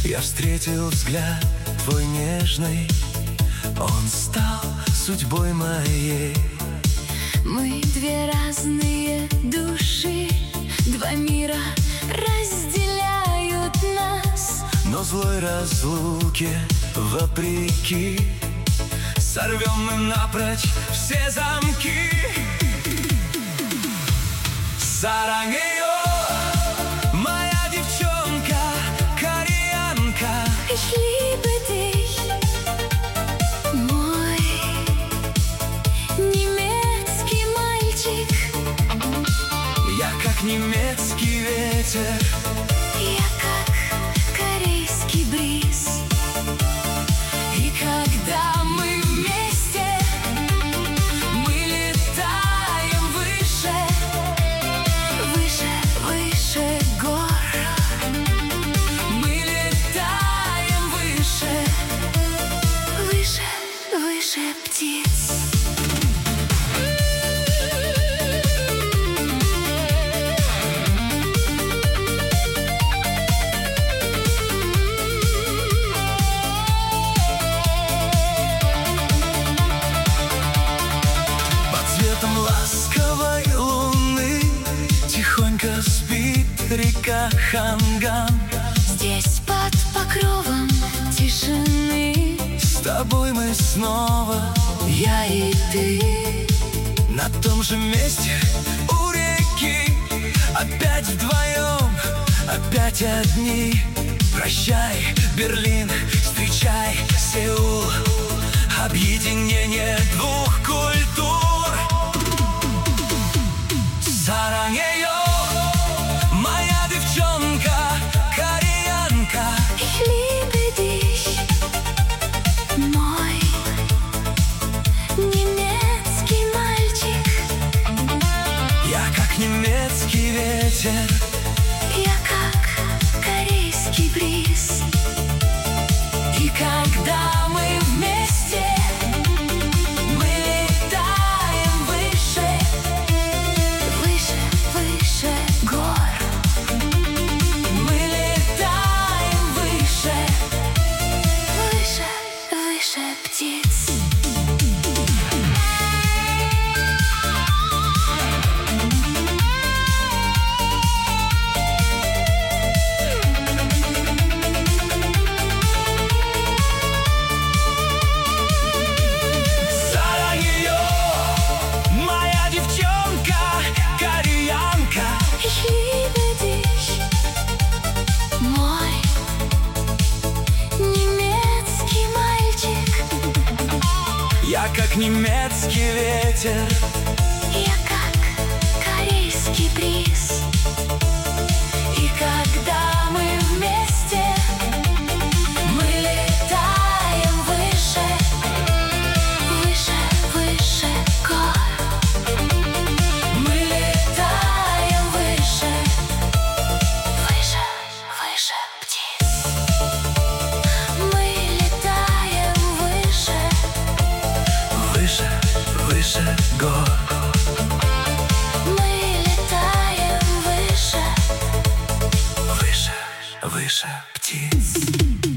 Я встретил взгляд твой нежный, он стал судьбой моей. Мы две разные души, два мира разделяют нас, но злой разлуке вопреки сорвем мы напрочь все замки. Саранеё, моя девчонка, кореянка. Ich liebe dich, мой немецкий мальчик. Я как немецкий ветер, Я как корейский бриз. И когда мы вместе, мы летаем выше, выше, выше гор. Мы летаем выше, выше, выше птиц. Ласковой луны тихонько спит река Ханган. Здесь под покровом тишины С тобой мы снова, я и ты, на том же месте у реки. Опять вдвоем, опять одни. Прощай, Берлин, встречай, Сеул. Объединение двух культур. Саранеё, моя девчонка, кореянка. Ich liebe dich, мой немецкий мальчик. Я как немецкий ветер, Я как корейский бриз. и когда мы вместе, мы летаем выше, Выше, выше гор. мы летаем выше, Выше, выше птиц. Саранеё, моя девчонка, кореянка. Ich liebe dich, мой немецкий мальчик. Я как немецкий ветер, Я как корейский бриз. и когда мы вместе, мы летаем выше, Выше, выше гор. мы летаем выше, Выше, выше птиц. Мы летаем выше, выше, выше гор. мы летаем выше. Выше, выше птиц.